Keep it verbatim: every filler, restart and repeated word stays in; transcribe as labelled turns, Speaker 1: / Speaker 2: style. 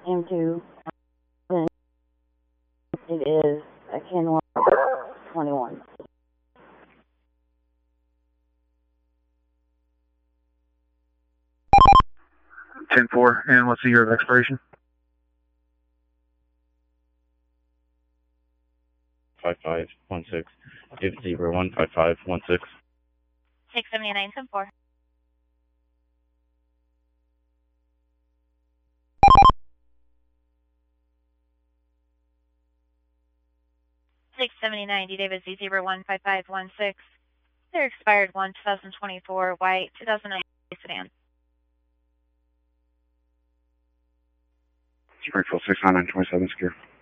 Speaker 1: M two. It is a Ken twenty-one.
Speaker 2: ten four, and what's the year of expiration?
Speaker 3: Five five one six. If zero one five five one six.
Speaker 4: Six seventy nine ten four. Six seventy nine D Davis Z zero one five five one six. They're expired one two thousand twenty four white two thousand nine sedan.
Speaker 2: Springfield six nine nine twenty seven secure.